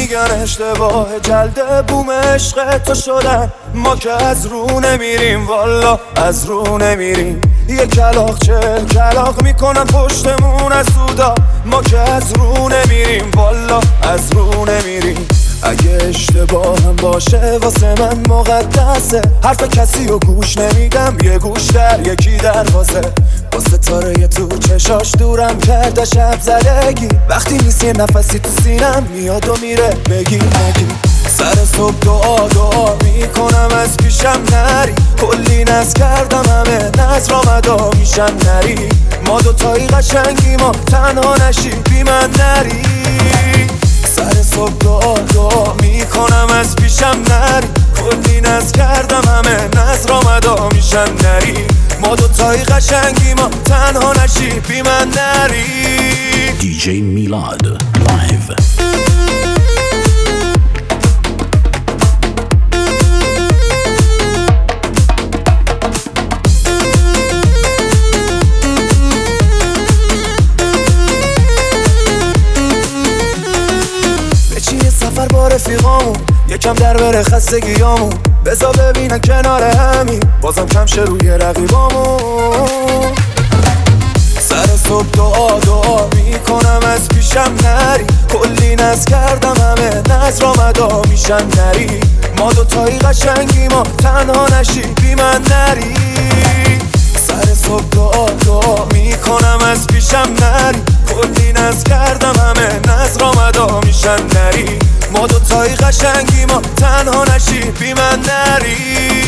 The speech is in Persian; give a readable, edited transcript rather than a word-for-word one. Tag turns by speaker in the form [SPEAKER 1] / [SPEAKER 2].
[SPEAKER 1] میگن اشتباه جلده بوم عشق تو شدن، ما که از رو نمیریم والا از رو نمیریم. یه کلاغ 40 کلاغ میکنن پشتمون از سودا، ما که از رو نمیریم والا از رو نمیریم. اگه اشتباه هم باشه واسه من مقدسه، حرف کسی رو گوش نمیدم، یه گوش در یکی دروازه. با ستاره تو چشاش دورم کرده شب زدگی، وقتی نیست یه نفسی تو سینم میاد و میره بگی نگی. سر صبح دعا میکنم از پیشم نری، کلی نز کردم همه نظر آمدا میشن نری. ما دوتایی قشنگی ما تنها نشی بی من نری. سر صبح دعا میکنم از پیشم نری، کلی نز کردم همه نظر آمدا میشن نری. ما دوتایی قشنگی ما تنها نشی بی من نری.
[SPEAKER 2] DJ Milad live.
[SPEAKER 1] سفر با رفیقامون یکم در بره خستگیامون، بزا ببینن کنار همین بازم کم شه روی رقیبامون. سر صبح دعا میکنم از پیشم نری، کلی نز کردم همه نظر آمدا میشن نری. ما دوتایی قشنگی ما تنها نشی بی من نری. سر صبح دعا میکنم از پیشم نری، کلی نز کردم همه نظر آمدا میشن نری. ما دوتایی قشنگی ما تنها نشی بی من نری.